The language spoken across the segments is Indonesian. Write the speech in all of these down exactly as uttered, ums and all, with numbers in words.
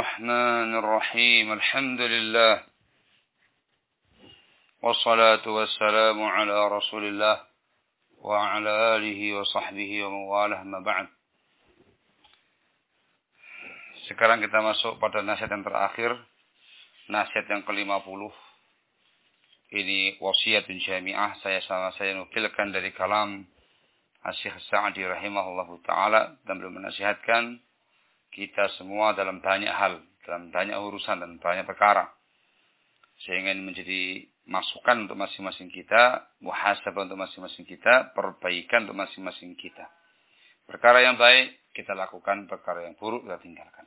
الرحمن الرحيم الحمد لله والصلاة والسلام على رسول الله وعلى آله وصحبه ومن والاه ما بعد. Sekarang kita masuk pada nasihat yang terakhir, nasihat yang kelima puluh. Ini wasiatun jami'ah, saya sama saya nukilkan dari kalam Asy-Syaikh Sa'di rahimahullahu taala, dan beliau menasihatkan kita semua dalam banyak hal, dalam banyak urusan dan banyak perkara. Sehingga ini menjadi masukan untuk masing-masing kita, muhasabah untuk masing-masing kita, perbaikan untuk masing-masing kita. Perkara yang baik kita lakukan, perkara yang buruk kita tinggalkan.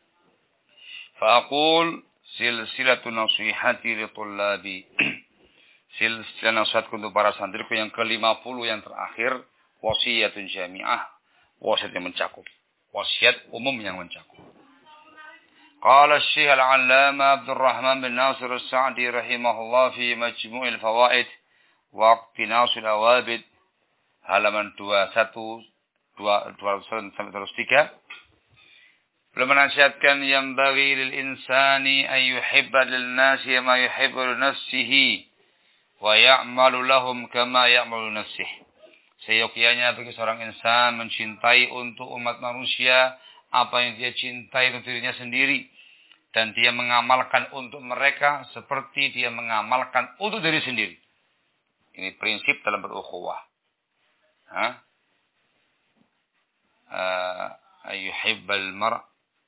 Fa'aqul silsilatun nasihati li tullabi. Silsilah nasihatku untuk para santriku yang kelima puluh yang terakhir, wasiatun jami'ah, wasiat yang mencakup, wasiat umum yang mencakup. Qala Syekh Al-'Allamah Abdul Rahman bin Nasir As-Sa'di rahimahullah fi Majmu' al-Fawaid wa Iqtinas al-Awabid, halaman dua puluh satu dua ratus sampai dua ratus tiga. Beliau menasihatkan yang bagi lil insani ay yuhibba lil nasi ma yuhibbu li nafsihi wa ya'malu lahum kama ya'malu nafsihi. Seyogyanya bagi seorang insan mencintai untuk umat manusia apa yang dia cintai untuk dirinya sendiri, dan dia mengamalkan untuk mereka seperti dia mengamalkan untuk diri sendiri. Ini prinsip dalam berukhuwah. Hah? Ayyuhibbal mar'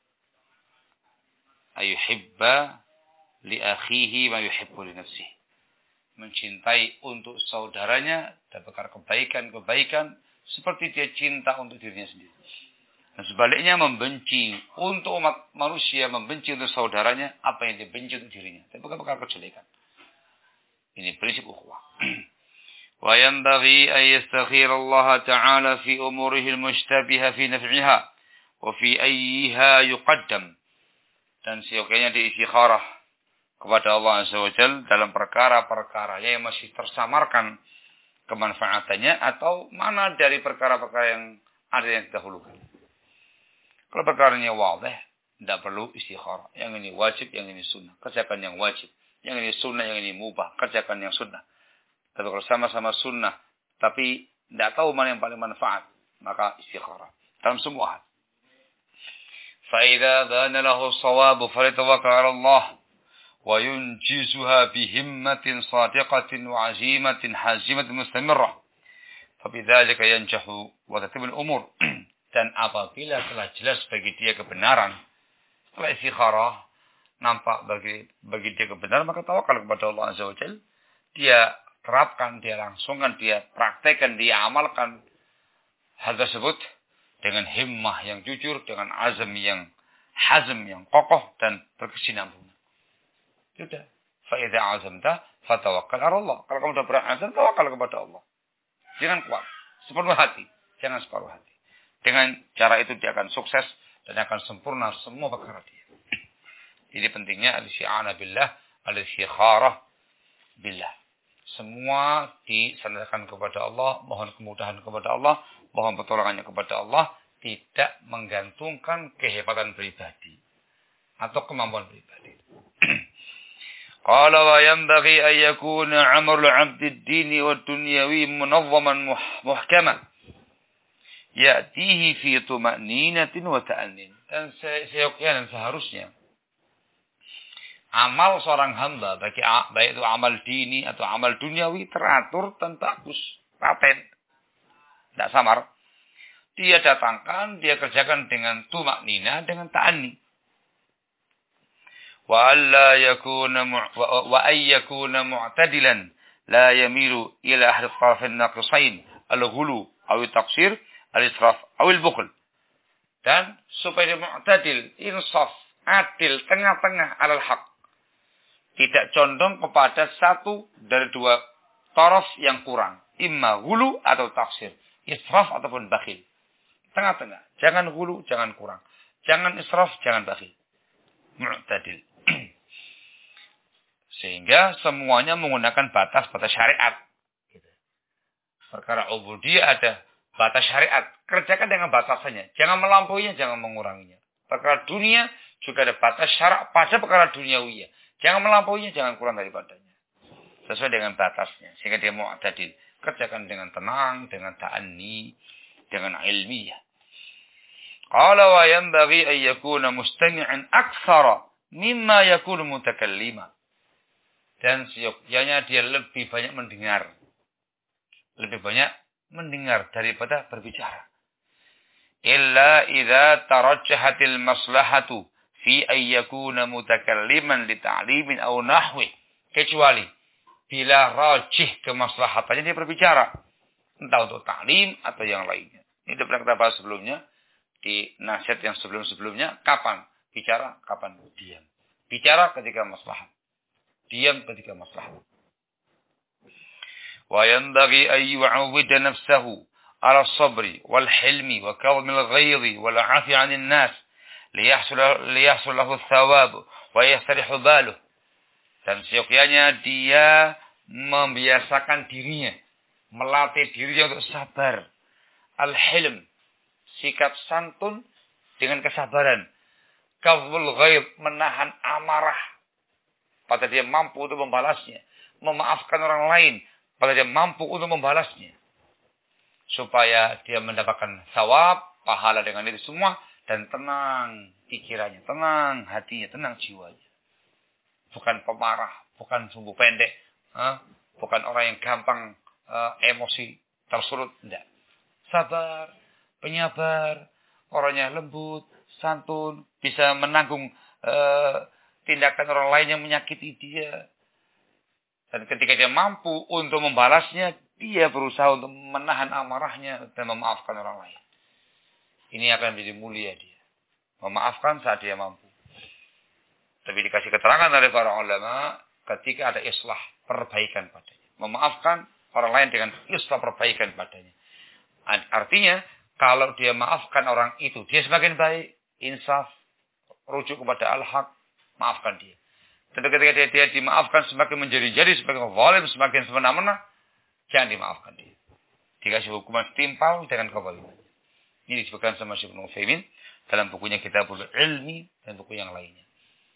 ayyuhibba li akhihi ma yuhibbu li nafsihi. Mencintai untuk saudaranya dan perkara kebaikan-kebaikan seperti dia cinta untuk dirinya sendiri. Dan sebaliknya membenci untuk umat manusia, membenci untuk saudaranya apa yang dia benci untuk dirinya. Tapi bukan perkara kejelekan. Ini prinsip ukhuwah. Wa yanbaghi an yastakhir Allah Ta'ala fi umurihi al-mushtabiha fi naf'iha wa fi ayyiha yuqaddam. Dan seyogyanya diistikharah kepada Allah Azza wa Jalla dalam perkara-perkaranya yang masih tersamarkan kemanfaatannya, atau mana dari perkara-perkara yang ada yang didahulukan. Kalau perkaranya wadih, tidak perlu istikharah. Yang ini wajib, yang ini sunnah, kerjakan yang wajib. Yang ini sunnah, yang ini mubah, kerjakan yang sunnah. Tapi kalau sama-sama sunnah, tapi tidak tahu mana yang paling manfaat, maka istikharah dalam semua hal. فَإِذَا بَانَ لَهُ الصَّوَابُ فَلْيَتَوَكَّلْ عَلَى اللَّهِ وَيُنْجِزُهَا بِهِمَّةٍ صَادِقَةٍ وَعَزِيمَةٍ حَازِمَةٍ مُسْتَمِرَّةٍ فَبِذَلِكَ يَنْجَحُ وَتَتِمُّ الْأُمُورُ. Dan apabila telah jelas bagi dia kebenaran, setelah istikharah nampak bagi bagi dia kebenaran, maka tawakal kepada Allah Azza wa Jalla. Dia terapkan, dia langsungkan, dia praktekkan, dia amalkan hal tersebut dengan himmah yang jujur, dengan azam yang hazm yang kokoh dan berkesinambungan. Sudah. Fa idza azamta fatawakkal 'ala Allah. Kalau kamu sudah berazam, tawakal kepada Allah. Jangan kuat, sepenuh hati, jangan separuh hati. Dengan cara itu dia akan sukses dan akan sempurna semua perkara dia. Ini pentingnya al-isti'anah billah, al-istikharah billah. Semua disandarkan kepada Allah, mohon kemudahan kepada Allah, mohon pertolongannya kepada Allah, tidak menggantungkan kehebatan pribadi atau kemampuan pribadi. Qala wa yanbaghi an yakuna 'amalu 'abdi ad-dini wad-dunyawi munazzaman muhkaman ya'tihi fi tuma'ninatin wa ta'annin. Dan seyogyanya dan seharusnya amal seorang hamba, bagi baik itu amal dini atau amal duniawi, teratur dan bagus, paten, tidak samar. Dia datangkan, dia kerjakan dengan tumaknina, dengan ta'anni. Wa alla yakuna wa ay yakuna mu'tadilan la yamilu ila ahli tarafin naqisain al-ghulu aw at-taqsir al-israf aw al-bukhl. Dan supaya dia mu'tadil, insaf, adil, tengah-tengah alal haq. Tidak condong kepada satu dari dua taraf yang kurang. Imma hulu atau taksir. Israf ataupun bakhil. Tengah-tengah. Jangan hulu, jangan kurang. Jangan israf, jangan bakhil. Mu'tadil. Sehingga semuanya menggunakan batas-batas syariat. Perkara ubudiyah ada batas syariat. Kerjakan dengan batasannya. Jangan melampauinya, jangan menguranginya. Perkara dunia juga ada batas syarak pada perkara duniawi. Jangan melampauinya, jangan kurang daripadanya. Sesuai dengan batasnya. Sehingga dia mu'tadil. Kerjakan dengan tenang, dengan ta'anni, dengan ilmiah. Qala wa yanbaghi an yakuna mustami'an aktsara mimma yakunu mutakallima. Dan seyogyanya dia lebih banyak mendengar. Lebih banyak mendengar daripada berbicara. Illa idza tarajjahatil maslahatu fi an yakuna mutakalliman li ta'limin aw nahwi. Kecuali bila rajih kemaslahatannya dia berbicara. Entah untuk ta'lim atau yang lainnya. Ini sudah pernah kita bahas sebelumnya. Di nasihat yang sebelum-sebelumnya. Kapan bicara, kapan diam. Bicara ketika maslahat. Diam ketika maslahat. Wa yanbaghi an yu'awwida nafsahu على الصبر والحلم وكظم الغيظ والعفو عن الناس ليحصل ليحصل له الثواب ويستريح باله. Dan seyogyanya dia membiasakan dirinya, melatih dirinya untuk sabar. Al-hilm, sikap santun dengan kesabaran. Kazmul ghaib, menahan amarah pada dia mampu untuk membalasnya. Memaafkan orang lain pada dia mampu untuk membalasnya. Supaya dia mendapatkan sawab, pahala dengan itu semua. Dan tenang pikirannya, tenang hatinya, tenang jiwanya. Bukan pemarah, bukan sumbu pendek. Huh? Bukan orang yang gampang uh, emosi tersulut. Tidak. Sabar, penyabar, orangnya lembut, santun. Bisa menanggung uh, tindakan orang lain yang menyakiti dia. Dan ketika dia mampu untuk membalasnya, dia berusaha untuk menahan amarahnya dan memaafkan orang lain. Ini akan menjadi mulia dia. Memaafkan saat dia mampu. Tapi dikasih keterangan oleh para ulama ketika ada islah, perbaikan padanya. Memaafkan orang lain dengan islah, perbaikan padanya. Artinya, kalau dia maafkan orang itu, dia semakin baik, insaf, rujuk kepada al-haq, maafkan dia. Tapi ketika dia, dia dimaafkan semakin menjadi-jadi, semakin zalim, semakin semena-mena, jangan dimaafkan dia. Dikasih hukuman setimpal dengan kezaliman. Ini disebutkan sama Syekh Ibnu Utsaimin dalam bukunya Kitabul Ilmi dan buku yang lainnya.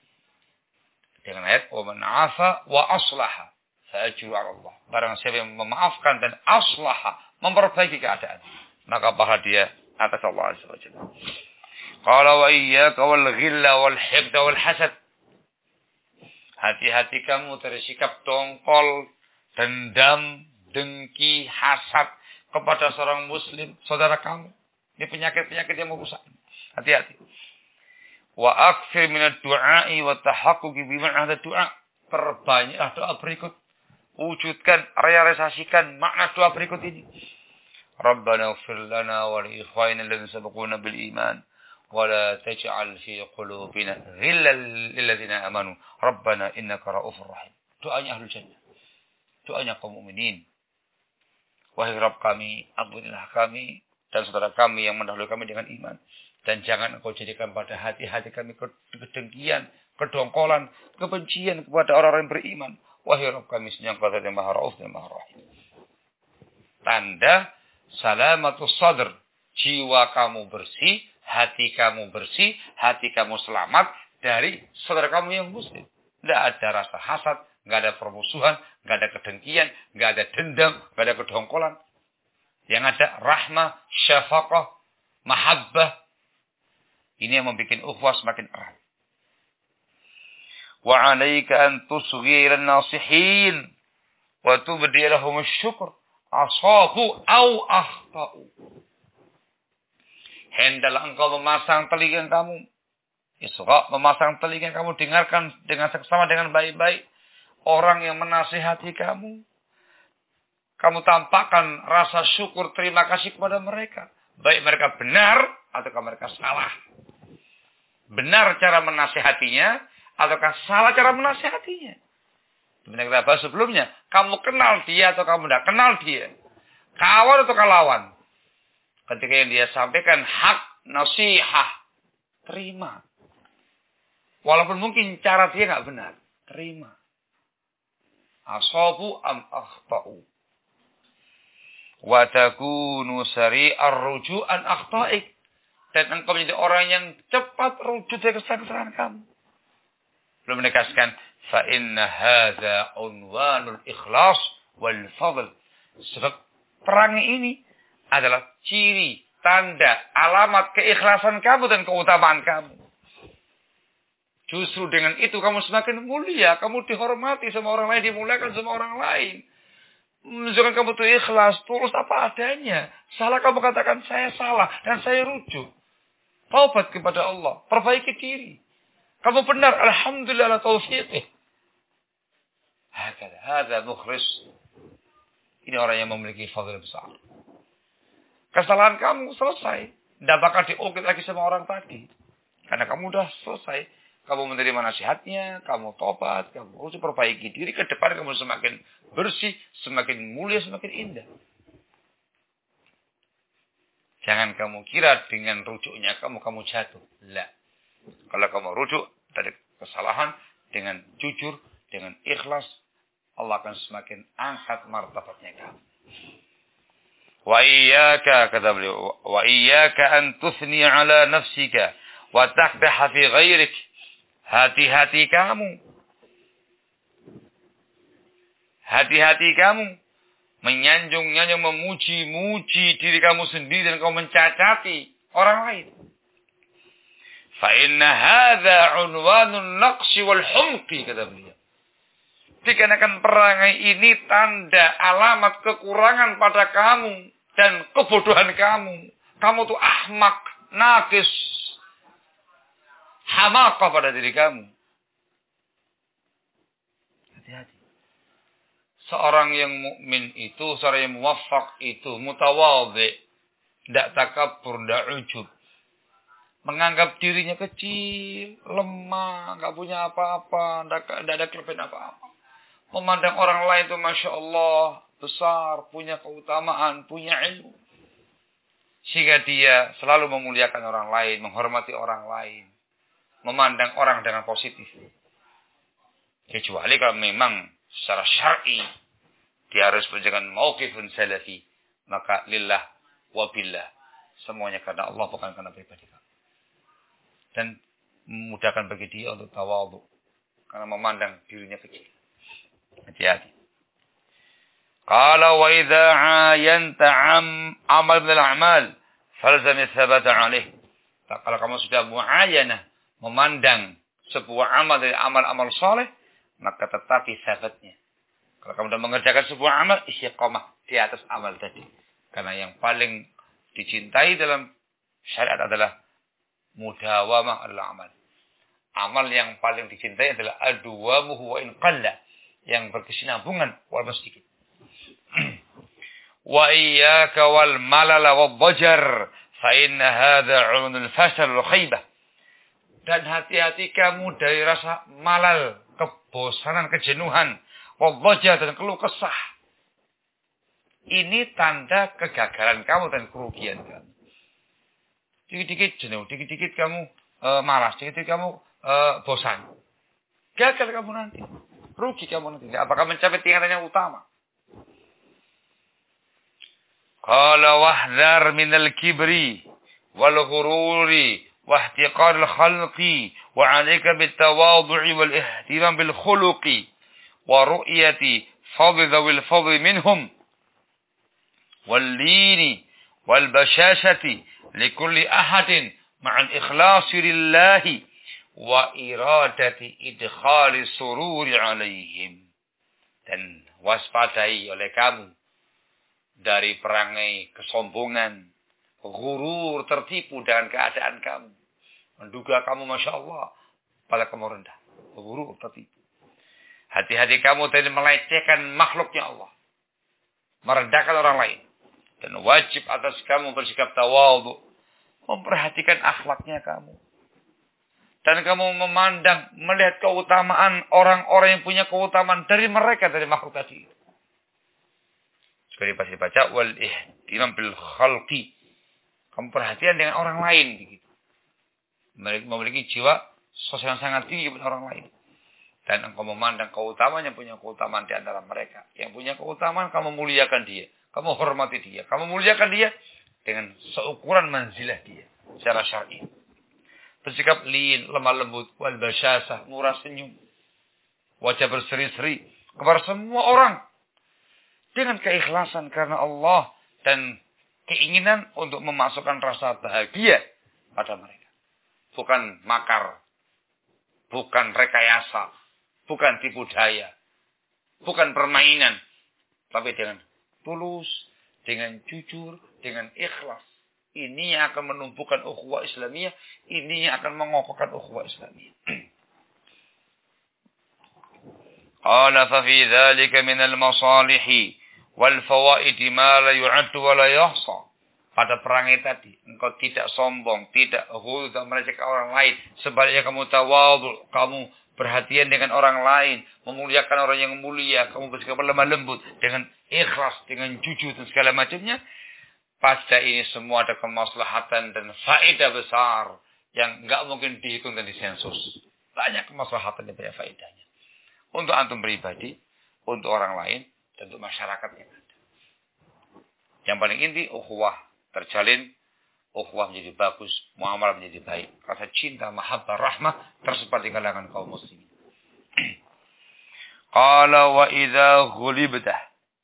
Dengan ayat wa man 'afa wa aslaha fa ajru 'ala Allah. Barang siapa yang memaafkan dan aslaha, memperbaiki keadaan, maka pahala dia atas Allah Azza wa Jalla. Qala wa iyyaka wal ghilla wal hibda wal hasad. Hati-hati kamu dari sikap dongkol, dendam, dengki, hasad kepada seorang muslim, saudara kamu. Ini penyakit-penyakit yang merusak. Hati-hati. Wa aktsir minad du'a'i wa tahaqquqi bi ma'na du'a. Perbanyaklah doa berikut. Wujudkan, realisasikan makna doa berikut ini. Rabbana ighfir lana wa li ikhwanina alladziina sabaquna bil iman. ولا تجعل في قلوبنا غلا للذين آمنوا ربنا إنك رؤوف رحيم. Doanya ahlul jannah. Doanya kaum mukminin. Wahai Rabb kami, ampunilah kami dan saudara kami yang mendahului kami dengan iman. Dan jangan engkau jadikan pada hati-hati kami kedengkian, kedongkolan, kebencian kepada orang-orang beriman. Wahai Rabb kami, yang Kau yang Maha Rauf dan Maha Rahim. Tanda salamatus sadr. Jiwa kamu bersih, hati kamu bersih, hati kamu selamat dari saudara kamu yang muslim. Tidak ada rasa hasad, tidak ada permusuhan, tidak ada kedengkian, tidak ada dendam, tidak ada kedongkolan. Yang ada rahmah, syafaqah, mahabbah. Ini yang membuat ukhuwah semakin erat. Wa 'alaika an tusghira an-nasihin wa tubdi lahum asy-syukr asabu au akhtau. Hendaklah engkau memasang telinga kamu. Isra, memasang telinga kamu, dengarkan dengan seksama dengan baik-baik orang yang menasihati kamu. Kamu tampakkan rasa syukur, terima kasih kepada mereka. Baik mereka benar ataukah mereka salah. Benar cara menasihatinya ataukah salah cara menasihatinya. Sebenarnya kita bahas sebelumnya. Kamu kenal dia atau kamu tidak kenal dia. Kawan atau lawan. Ketika yang dia sampaikan hak, nasihah, terima. Walaupun mungkin cara dia nggak benar, terima. Asabu am akhtau. Wa takunu sari'ar ruju' an akhta'ik. Dan engkau menjadi orang yang cepat rujuk dari kesalahan kamu. Belum menegaskan. Fa inna hadza unwanul ikhlas wal fadl. Sebab perang ini adalah ciri, tanda, alamat keikhlasan kamu dan keutamaan kamu. Justru dengan itu kamu semakin mulia, kamu dihormati sama orang lain, dimuliakan sama orang lain. Menunjukkan kamu itu ikhlas, tulus apa adanya. Salah kamu katakan saya salah dan saya rujuk. Taubat kepada Allah, perbaiki diri. Kamu benar, alhamdulillah ala taufiqih. Hakada, hadza mukhlis. Ini orang yang memiliki fadilah besar. Kesalahan kamu selesai. Tidak bakal diungkit lagi sama orang tadi. Karena kamu sudah selesai. Kamu menerima nasihatnya, kamu tobat, kamu harus perbaiki diri. Ke depan kamu semakin bersih, semakin mulia, semakin indah. Jangan kamu kira dengan rujuknya kamu, kamu jatuh. Lah. Kalau kamu rujuk dari kesalahan, dengan jujur, dengan ikhlas, Allah akan semakin angkat martabatnya kamu. Wa iyyaka kata beliau, wa iyyaka an tuthni ala nafsika wa taqdaha fi ghairik. Hati-hati kamu. Hati-hati kamu menyanjung-nyanjung, memuji-muji diri kamu sendiri dan kamu mencacati orang lain. Fa inna hadza unwanun naqsi wal humqi kata beliau. Dikarenakan perangai ini tanda alamat kekurangan pada kamu dan kebodohan kamu. Kamu tuh ahmak, nakis, hamaqah pada diri kamu. Hati-hati. Seorang yang mukmin itu, seorang yang muwaffaq itu, mutawadhi, tidak takabur, tidak ujub. Menganggap dirinya kecil, lemah, nggak punya apa-apa, tidak ada kelebihan apa-apa. Memandang orang lain itu Masya Allah, besar, punya keutamaan, punya ilmu. Sehingga dia selalu memuliakan orang lain, menghormati orang lain. Memandang orang dengan positif. Kecuali kalau memang secara syar'i dia harus menjaga mauqifun salafi, maka lillah wa billah. Semuanya karena Allah, bukan karena pribadi kamu. Dan memudahkan bagi dia untuk tawadhu. Karena memandang dirinya kecil. Hati-hati. Qala wa idza ayanta am amal min al-a'mal falzam thabata 'alaih. Kalau kamu sudah muayyanah memandang sebuah amal dari amal-amal saleh, maka tetapi sabatnya. Kalau kamu sudah mengerjakan sebuah amal, istiqamah di atas amal tadi. Karena yang paling dicintai dalam syariat adalah mudawamah al-amal. Amal yang paling dicintai adalah adwamuhu wa in qalla. Yang berkesinambungan walaupun sedikit. Wa iyyaka wal malala wad dajar fa inna hadha 'unul fasal wal khaybah. Dan hati-hati kamu dari rasa malal, kebosanan, kejenuhan, wad dajar dan keluh kesah. Ini tanda kegagalan kamu dan kerugian kamu. Dikit-dikit jenuh, dikit-dikit kamu uh, malas, dikit-dikit kamu uh, bosan. Gagal kamu nanti. Rugi kamu nanti. Apakah mencapai tingkatan yang utama? Qala wahdhar minal kibri wal ghururi wa ihtiqar al khalqi wa 'alayka bit tawadhu'i wal ihtimam bil khuluqi wa ru'yati fadl dhawil fadl minhum wal lini wal bashashati likulli ahadin ma'al ikhlasi lillahi wa iradati idkhali sururi alaihim. Dan waspadai oleh kamu dari perangai kesombongan, gurur, tertipu dengan keadaan kamu. Menduga kamu Masya Allah, pada kamu rendah. Gurur, tertipu. Hati-hati kamu dari melecehkan makhluknya Allah. Merendahkan orang lain. Dan wajib atas kamu bersikap tawadhu. Memperhatikan akhlaknya kamu. Dan kamu memandang, melihat keutamaan orang-orang yang punya keutamaan dari mereka, dari makhluk tadi. Sekali pasti baca, wal ihtimam bil khalqi. Kamu perhatian dengan orang lain. Begitu. Memiliki jiwa sosial yang sangat tinggi kepada orang lain. Dan engkau memandang keutamaan yang punya keutamaan di antara mereka. Yang punya keutamaan, kamu muliakan dia. Kamu hormati dia. Kamu muliakan dia dengan seukuran manzilah dia. secara syar'i. Bersikap lin, lemah lembut, wal basyasah, murah senyum. Wajah berseri-seri kepada semua orang. Dengan keikhlasan karena Allah dan keinginan untuk memasukkan rasa bahagia pada mereka. Bukan makar, bukan rekayasa, bukan tipu daya, bukan permainan. Tapi dengan tulus, dengan jujur, dengan ikhlas. Ini yang akan menumbuhkan ukhuwah Islamiyah. Ini yang akan mengokohkan ukhuwah Islamiyah. Qala fa fi dzalika min al-masalih wal fawaid ma la yu'ad wa la yuhsa. Pada perangai tadi, engkau tidak sombong, tidak ghulza mereka orang lain. Sebaliknya kamu tawadhu, kamu perhatian dengan orang lain, memuliakan orang yang mulia, kamu bersikap lemah lembut dengan ikhlas, dengan jujur dan segala macamnya. Pada ini semua ada kemaslahatan dan faedah besar yang enggak mungkin dihitung dan disensus. Banyak kemaslahatan dan banyak faedahnya. Untuk antum pribadi, untuk orang lain, dan untuk masyarakat yang ada. Yang paling inti, ukhuwah terjalin, ukhuwah menjadi bagus, muamalah menjadi baik. Rasa cinta, mahabbah, rahmah tersebar di kalangan kaum muslimin. Qala wa idza ghulibta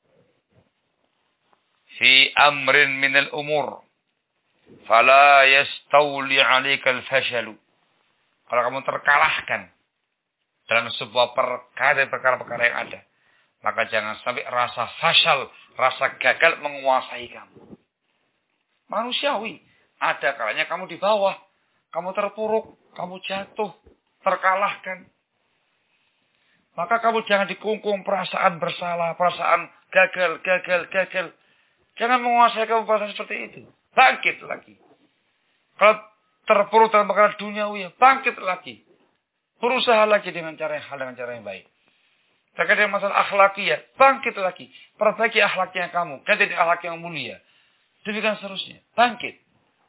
fi amrin min al-umur fala yastawli 'alaika al-fashalu. Kalau kamu terkalahkan dalam sebuah perkara perkara-perkara yang ada, maka jangan sampai rasa fasyal, rasa gagal menguasai kamu. Manusiawi, ada kalanya kamu di bawah, kamu terpuruk, kamu jatuh, terkalahkan. Maka kamu jangan dikungkung perasaan bersalah, perasaan gagal, gagal, gagal. Jangan menguasai kamu perasaan seperti itu. Bangkit lagi. Kalau terpuruk dalam perkara duniawi, bangkit lagi. Berusaha lagi dengan cara yang hal, dengan cara yang baik. Terkait dengan masalah akhlakiyah, bangkit lagi. Perbaiki akhlaknya kamu. Ganti akhlak yang mulia. Demikian seterusnya. Bangkit.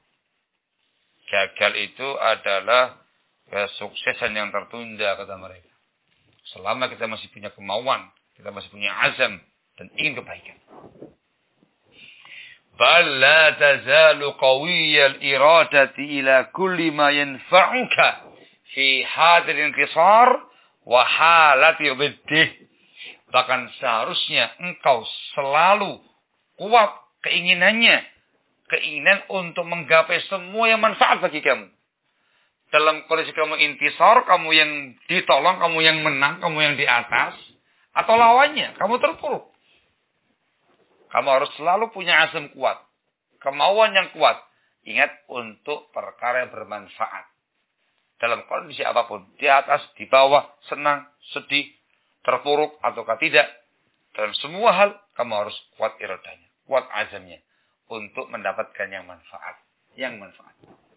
Gagal itu adalah kesuksesan yang tertunda, kata mereka. Selama kita masih punya kemauan, kita masih punya azam, dan ingin kebaikan. Bal la tazalu qawiyal iradati ila kulli ma yanfa'uka fi hadir inqisar wa halati biddih. Bahkan seharusnya engkau selalu kuat keinginannya, keinginan untuk menggapai semua yang manfaat bagi kamu. Dalam kondisi kamu intisar, kamu yang ditolong, kamu yang menang, kamu yang di atas, atau lawannya, kamu terpuruk. Kamu harus selalu punya azam kuat, kemauan yang kuat. Ingat, untuk perkara yang bermanfaat. Dalam kondisi apapun, di atas, di bawah, senang, sedih, terpuruk, ataukah tidak. Dalam semua hal, kamu harus kuat iradanya, kuat azamnya, untuk mendapatkan yang manfaat. Yang manfaat.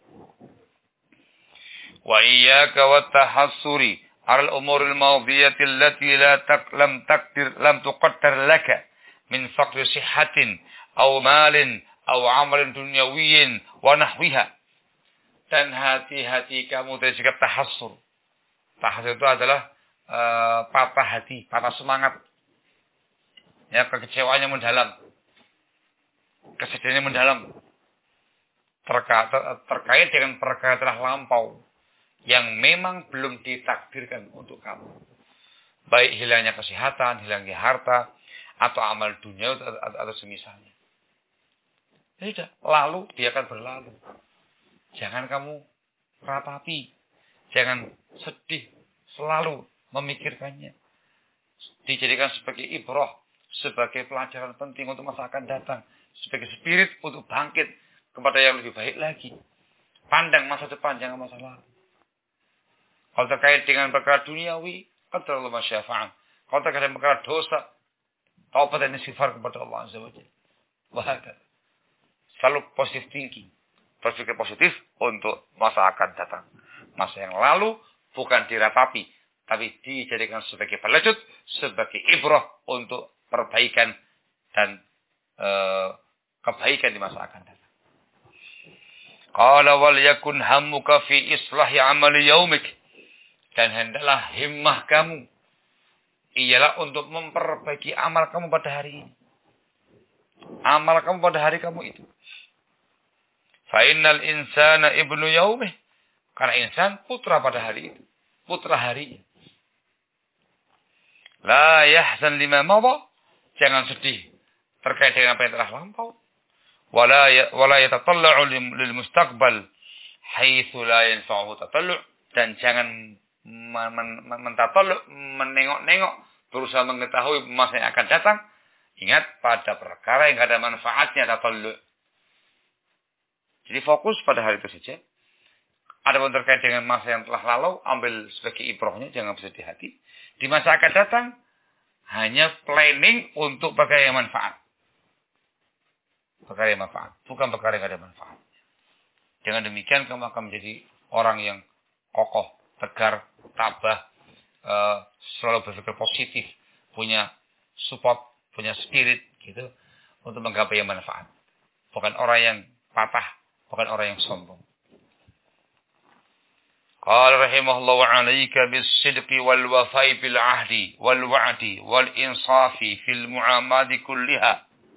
Wa iyyaka wa tahassuri al umur al madiyati allati la lam takdir lam tuqaddar laka min faqri sihhatin aw malin aw amalin dunyawiyyin wa nahwiha. Dan hati-hati kamu dari sikap tahassur. Tahassur itu adalah uh, patah hati, patah semangat. Ya, kekecewaannya mendalam. Kesedihannya mendalam. Terka, ter, terkait dengan perkara telah lampau yang memang belum ditakdirkan untuk kamu. Baik hilangnya kesehatan, hilangnya harta, atau amal dunia, atau, atau semisalnya. Tidak, lalu dia akan berlalu. Jangan kamu ratapi. Jangan sedih selalu memikirkannya. Dijadikan sebagai ibrah, sebagai pelajaran penting untuk masa akan datang. Sebagai spirit untuk bangkit kepada yang lebih baik lagi. Pandang masa depan, jangan masa lalu. Kalau terkait dengan perkara duniawi, qadarullah ma syaa fa'al. Kalau terkait dengan perkara dosa, taubat dan istighfar kepada Allah Azza wa Jalla. Wahakad. Selalu positive thinking. Berpikir positif untuk masa akan datang. Masa yang lalu bukan diratapi, tapi dijadikan sebagai pelajut, sebagai ibrah untuk perbaikan dan e, kebaikan di masa akan datang. Qala wal yakun hammuka fi islahi amali yaumik. Dan hendaklah himmah kamu ialah untuk memperbaiki amal kamu pada hari ini. Amal kamu pada hari kamu itu. Fa innal insana ibnu yaumih. Karena insan putra pada hari itu. Putra harinya. La yahzan lima madha. Jangan sedih terkait dengan apa yang telah lampau. Wala ya, wala yatatalla'u lil mustaqbal haitsu la yanfa'u tatallu'. Dan jangan mentatallu', menengok-nengok, berusaha mengetahui masa yang akan datang. Ingat pada perkara yang ada manfaatnya tatallu'. Jadi fokus pada hari itu saja. Adapun terkait dengan masa yang telah lalu, ambil sebagai ibrahnya, jangan bersedih hati. Di masa akan datang, hanya planning untuk perkara yang manfaat. Perkara yang manfaat. Bukan perkara yang ada manfaat. Dengan demikian, kamu akan menjadi orang yang kokoh, tegar, tabah, uh, selalu berpikir positif, punya support, punya spirit, gitu, untuk menggapai yang manfaat. Bukan orang yang patah, bukan orang yang sombong. قال رحمه الله وعليك بالصدق والوفاء بالعهد والوعد والإنصاف في المعاملات كلها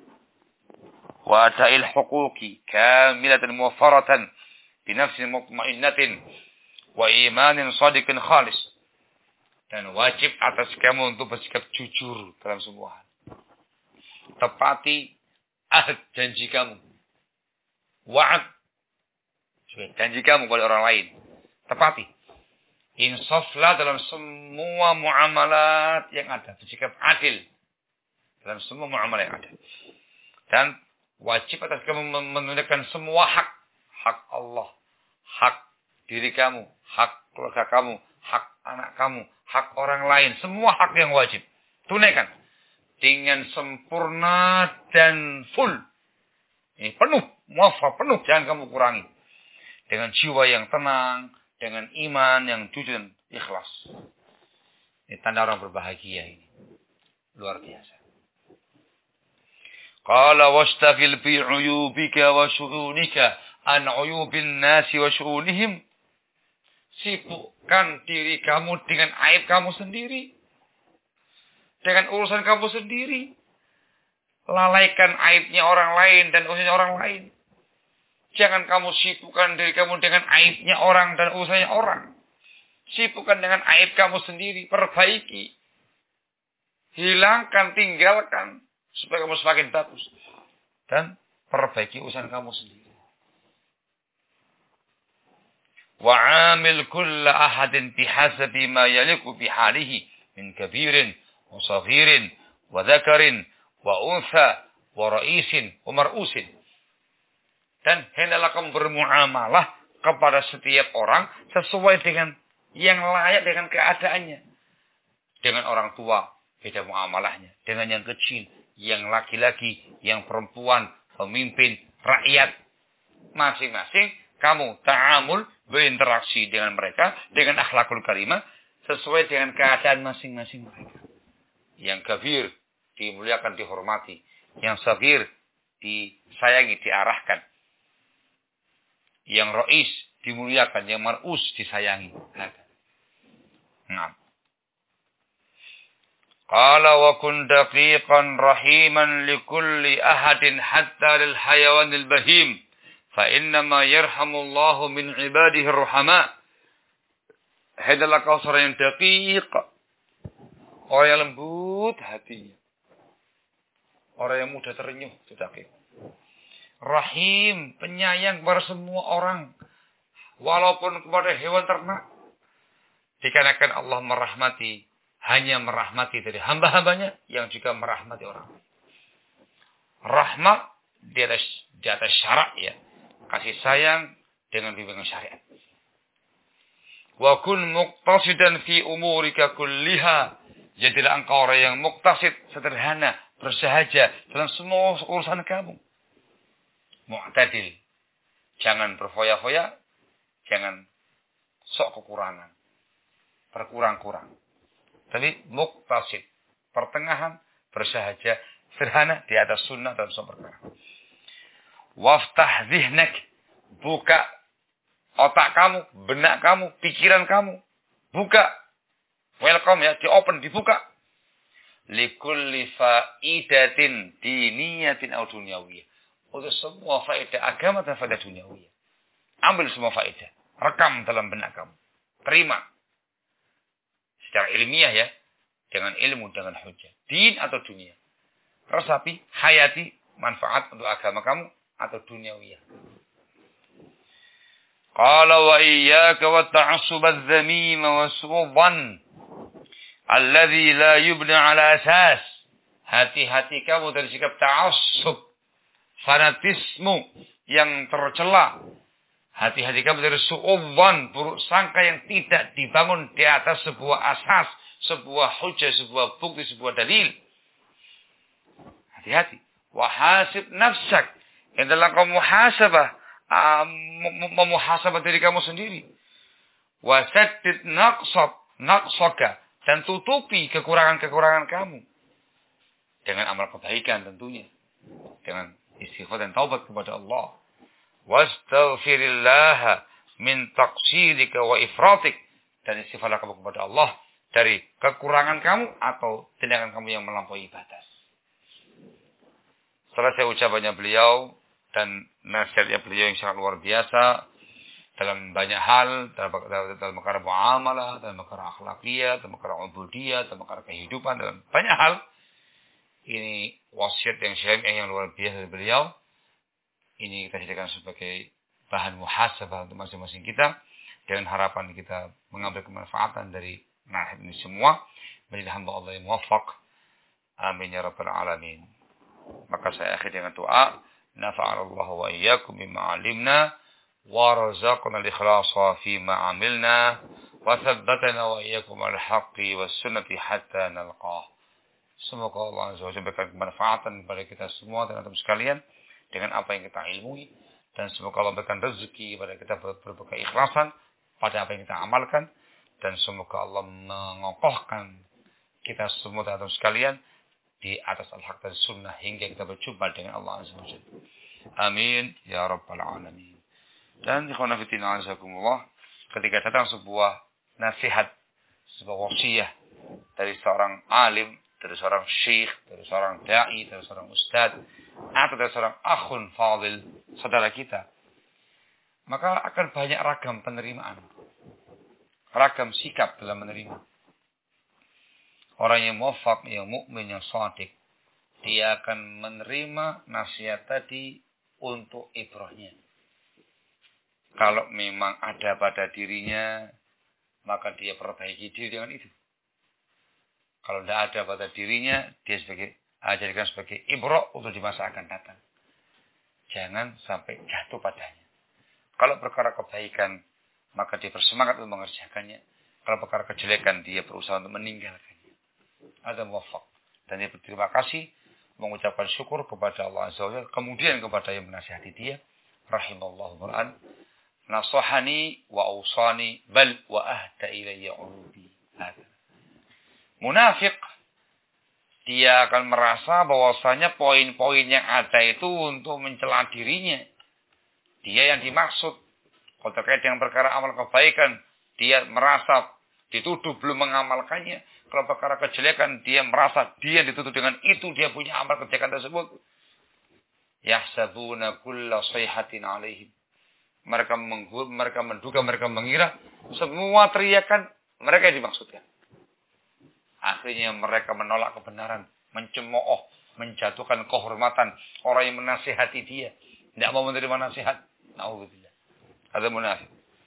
وأداء الحقوق كاملة موفرة بنفس مطمئنة وإيمان صادق خالص. Dan wajib atas kamu untuk bersikap jujur dalam semua hal. Tepati ahd janji kamu. Wa'ad janji kamu kepada orang lain. Tepati. Insaflah dalam semua muamalat yang ada. Bersikap adil dalam semua muamalat yang ada. Dan wajib atas kamu menunaikan semua hak. Hak Allah. Hak diri kamu. Hak keluarga kamu. Hak anak kamu. Hak orang lain. Semua hak yang wajib. Tunaikan. Dengan sempurna dan full. Ini penuh. Muafah penuh. Jangan kamu kurangi. Dengan jiwa yang tenang. Dengan iman yang jujur dan ikhlas. Ini tanda orang berbahagia ini. Luar biasa. Qala wastafil bi uyubika wa syu'unika an uyubin nasi wa syu'unihim. Sibukkan diri kamu dengan aib kamu sendiri. Dengan urusan kamu sendiri. Lalaikan aibnya orang lain dan urusannya orang lain. Jangan kamu sibukkan diri kamu dengan aibnya orang dan usahanya orang. Sibukkan dengan aib kamu sendiri. Perbaiki. Hilangkan, tinggalkan. Supaya kamu semakin bagus. Dan perbaiki usaha kamu sendiri. Wa'amil kulla ahadin bihasabi ma yaliku bihalihi. Min kabirin, wa saghirin, wa dhakarin, wa untha, wa ra'isin, wa mar'usin. Dan hendaklah kamu bermuamalah kepada setiap orang sesuai dengan yang layak dengan keadaannya. Dengan orang tua, beda muamalahnya. Dengan yang kecil, yang laki-laki, yang perempuan, pemimpin, rakyat. Masing-masing kamu ta'amul, berinteraksi dengan mereka, dengan akhlakul karimah, sesuai dengan keadaan masing-masing mereka. Yang kafir, dimuliakan, dihormati. Yang sagir, disayangi, diarahkan. Yang rois dimuliakan, yang mar'us disayangi. Nah. Qala wa kun daqiqan rahiman likulli ahadin hatta lil hayawanil bahim fa innama yarhamullahu min ibadihi ar-rahama. Hadalah kau seorang yang daqiq, orang yang lembut hatinya, orang yang mudah terenyuh, itu daqiq. Rahim, penyayang kepada semua orang. Walaupun kepada hewan ternak. Dikarenakan Allah merahmati, hanya merahmati dari hamba-hambanya yang juga merahmati orang. Rahmat di atas, di atas syarak ya. Kasih sayang dengan bimbingan syariat. Wa kun muqtasidan fi umurika kulliha. Jadilah engkau orang yang muqtasid, sederhana, bersahaja dalam semua urusan kamu. Mu'tadil. Jangan berfoya-foya. Jangan sok kekurangan. Berkurang-kurang. Tapi muqtasid. Pertengahan. Bersahaja. Sederhana. Di atas sunnah dalam semua perkara. Waftah zihnak. Buka otak kamu. Benak kamu. Pikiran kamu. Buka. Welcome ya. Di open. Dibuka. Likulli fa'idatin diniyatin au dunyawiyah. untuk semua faedah agama dan faedah duniawi. Ambil semua faedah. Rekam dalam benak kamu. Terima. Secara ilmiah ya. Dengan ilmu, dengan hujah. Din atau dunia. Resapi, hayati, manfaat untuk agama kamu atau duniawiyah. Qala wa iyyaka wa ta'assub adh-dhamim wa su'dhan alladhi la yubni 'ala asas. Hati-hati kamu dari sikap ta'assub, fanatisme yang tercela. Hati-hati kamu dari su'dhan, buruk sangka yang tidak dibangun di atas sebuah asas, sebuah hujah, sebuah bukti, sebuah dalil. Hati-hati. Wahasib nafsak. Yang dalam kamu muhasabah. Uh, memuhasabah diri kamu sendiri. Wasaddid naqsab. Naqsaka. Dan tutupi kekurangan-kekurangan kamu. Dengan amal kebaikan tentunya. Dengan istighfar dan taubat kepada Allah. Wastaghfirillah min taqsirika wa ifratik. Dan istighfarlah kamu kepada Allah. Dari kekurangan kamu atau tindakan kamu yang melampaui batas. Selesai ucapannya beliau dan nasihatnya beliau yang sangat luar biasa dalam banyak hal, dalam, dalam, dalam perkara muamalah, dalam perkara akhlakiyah, dalam perkara ubudiyah, dalam perkara kehidupan, dalam banyak hal. Ini wasiat yang syariah yang luar biasa dari beliau. Ini kita jadikan sebagai bahan muhasabah untuk masing-masing kita dengan harapan kita mengambil kemanfaatan dari nasihat ini semua menjadi hamba Allah yang muwaffaq. Amin ya rabbal alamin. Maka saya akhiri dengan doa, nafa'anallahu wa iyyakum bima 'alimna wa razaqna al-ikhlasa fi ma 'amilna wa thabbatana wa iyyakum al-haqqi was sunnati hatta nalqah. Semoga Allah Azza wa Jalla memberikan kemanfaatan kepada kita semua dan antum sekalian dengan apa yang kita ilmui, dan semoga Allah memberikan rezeki kepada kita berbekal keikhlasan pada apa yang kita amalkan, dan semoga Allah mengokohkan kita semua dan antum sekalian di atas al-haq dan sunnah hingga kita berjumpa dengan Allah Azza wa Jalla. Amin ya rabbal alamin. Dan ikhwan fillah azakumullah, ketika datang sebuah nasihat, sebuah wasiat dari seorang alim, dari seorang syekh, dari seorang dai, dari seorang ustaz, atau dari seorang akhun fadil, saudara kita, maka akan banyak ragam penerimaan, ragam sikap dalam menerima. Orang yang muwafaq, yang mukmin, yang shadiq, dia akan menerima nasihat tadi untuk ibrahnya. Kalau memang ada pada dirinya, maka dia perbaiki diri dengan itu. Kalau tidak ada pada dirinya, dia sebagai jadikan sebagai ibrah untuk di masa akan datang. Jangan sampai jatuh padanya. Kalau perkara kebaikan, maka dia bersemangat untuk mengerjakannya. Kalau perkara kejelekan, dia berusaha untuk meninggalkannya. Ada muwafaq. Dan dia berterima kasih, mengucapkan syukur kepada Allah Azza wa Jalla, kemudian kepada yang menasihati dia. Rahimallahu Qur'an. Nasahani wa awsani bal wa ahda ilayya ulubi. Munafik, dia akan merasa bahwasanya poin-poin yang ada itu untuk mencela dirinya. Dia yang dimaksud. Kalau terkait dengan perkara amal kebaikan, dia merasa dituduh belum mengamalkannya. Kalau perkara kejelekan, dia merasa dia ditutup dengan itu, dia punya amal kejelekan tersebut. Yahsabuna kulla sayhatin alaihim. Mereka menggur, mereka menduga, mereka mengira semua teriakan mereka yang dimaksudkan. Akhirnya mereka menolak kebenaran, mencemooh, menjatuhkan kehormatan orang yang menasihati dia. Tidak mau menerima nasihat. Na'udzubillah. Ada munafik.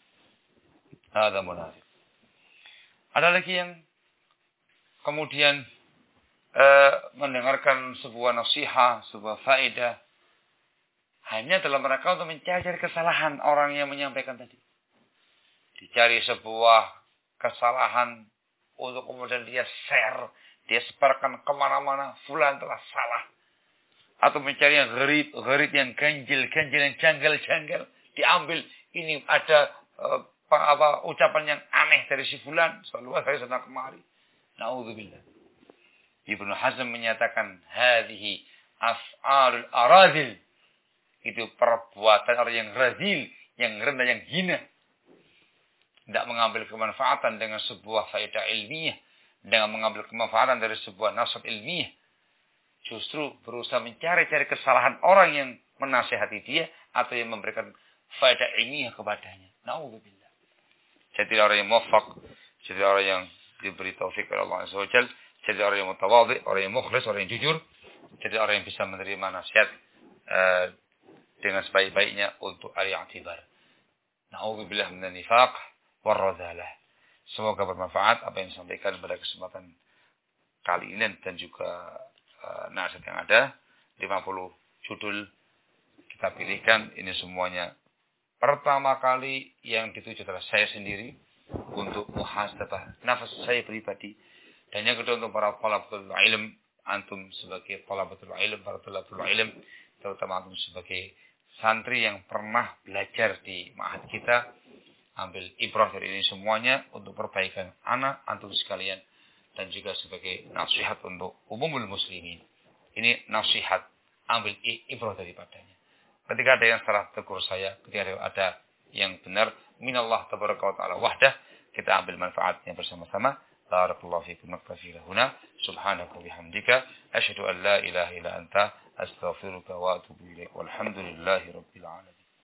Ada munafik. Ada lagi yang kemudian uh, mendengarkan sebuah nasihat, sebuah faedah, hanya dalam rangka untuk mencari kesalahan orang yang menyampaikan tadi. Dicari sebuah kesalahan untuk kemudian dia share, dia sebarkan kemana-mana, fulan telah salah. Atau mencari yang gharib, gharib yang ganjil, ganjil yang janggal-janggal, diambil. Ini ada uh, apa, ucapan yang aneh dari si fulan, selalu saya sana kemari. Na'udzubillah. Ibnu Hazm menyatakan hadhihi af'alul aradil. Itu perbuatan orang yang razil, yang rendah, yang hina. Tidak mengambil kemanfaatan dengan sebuah faedah ilmiah, dengan mengambil kemanfaatan dari sebuah nasihat ilmiah. justru berusaha mencari-cari kesalahan orang yang menasihati dia atau yang memberikan faedah ilmiah kepadanya. Na'udzubillah. Jadi orang yang muwaffaq, jadi orang yang diberi taufik oleh Allah Azza wa Jalla, jadi orang yang mutawadhi, orang yang mukhlis, orang yang jujur, jadi orang yang bisa menerima nasihat uh, dengan sebaik-baiknya untuk al-i'tibar. Na'udzubillah minan nifaq war radhalah. Semoga bermanfaat apa yang disampaikan pada kesempatan kali ini dan juga uh, nasihat yang ada. lima puluh judul kita pilihkan, ini semuanya pertama kali yang dituju adalah saya sendiri untuk muhasabah nafas saya pribadi, dan yang kedua untuk para thalabatul ilm, antum sebagai thalabatul ilm, para thalabatul ilm, terutama antum sebagai santri yang pernah belajar di ma'had kita, ambil ibrah dari ini semuanya untuk perbaikan anak antum sekalian, dan juga sebagai nasihat untuk umumul muslimin. Ini nasihat, ambil ibrah daripadanya. Ketika ada yang salah tegur saya, ketika ada yang benar, minallah tabaraka wa ta'ala wahdah, kita ambil manfaatnya bersama-sama. Barakallahu fikum naktafi lahuna. Subhanaka bihamdika. Asyhadu an la ilaha illa anta. Astaghfiruka wa atubu ilaik. Walhamdulillahi rabbil alamin.